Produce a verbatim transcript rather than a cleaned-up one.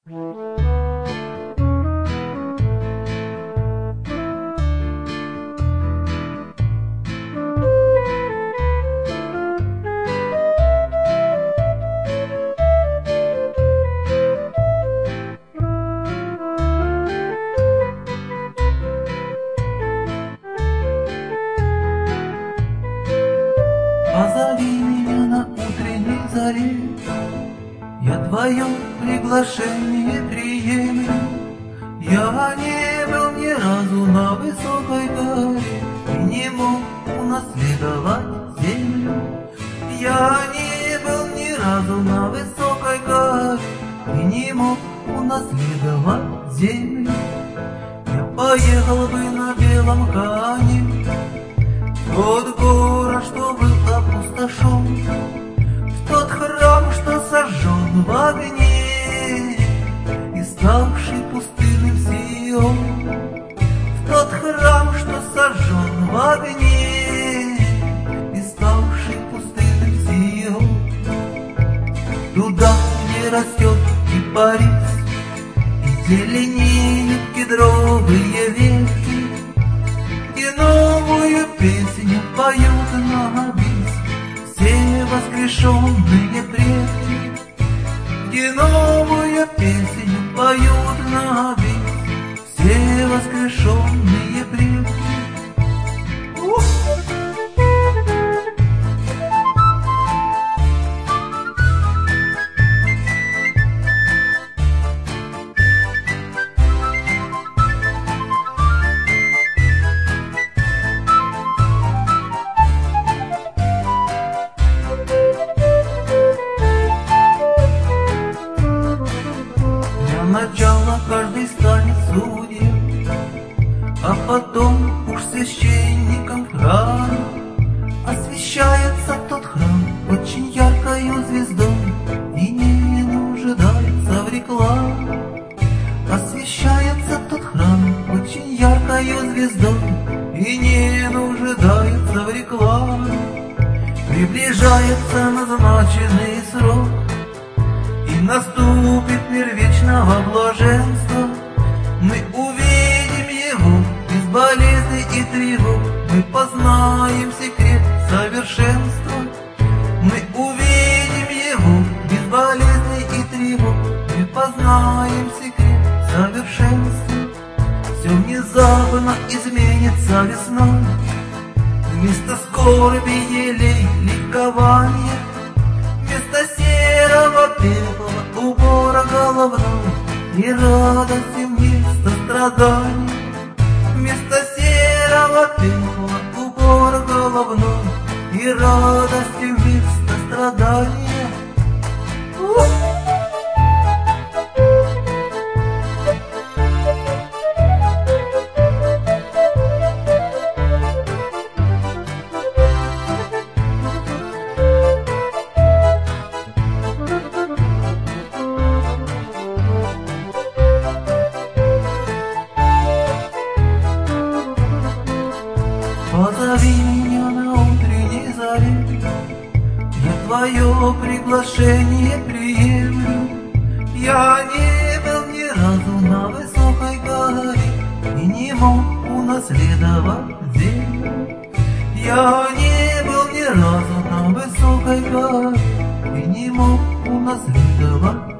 Позови меня на утренней заре, я твое приглашение приемлю. Я не был ни разу на высокой горе и не мог унаследовать землю. Я не был ни разу на высокой горе и не мог унаследовать землю. Я поехал бы на белом коне в тот город, что был опустошен, в тот храм, что сожжен в огне и ставший пустынным Сион, в тот храм, что сожжен в огне и ставший пустынным Сион. Туда, где растет кипарис и зеленеют кедровые ветки, где новую песню поют на бис все воскрешенные предки, где новую песню поют на бис все воскрешенные предки. Начало каждый станет судьей, а потом уж священником храма. Освещается тот храм очень яркою звездой и не нуждается в рекламе. Освещается тот храм очень яркою звездой и не нуждается в рекламе. Приближается назначенный срок, и наступит мир вечного блаженства. Мы увидим его без болезни и тревог, мы познаем секрет совершенства. Мы увидим его без болезни и тревог, мы познаем секрет совершенства. Все внезапно изменится весной, вместо скорби елей ликования, вместо серого пепла убора головной и радости вместо страданий. Вместо серого пепла убора головной и радости вместо страдания. Позови меня на утренней заре, я твое приглашение приемлю. Я не был ни разу на высокой горе и не мог унаследовать землю. Я не был ни разу на высокой горе и не мог унаследовать